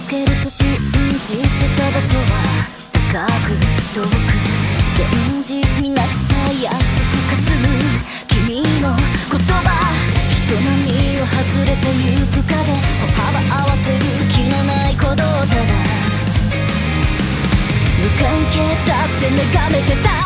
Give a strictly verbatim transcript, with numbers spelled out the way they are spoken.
つけると信じてた場所は高く遠く、現実になくした約束かすむ君の言葉、人波を外れてゆく影、歩幅合わせる気のない鼓動、ただ無関係だって眺めてた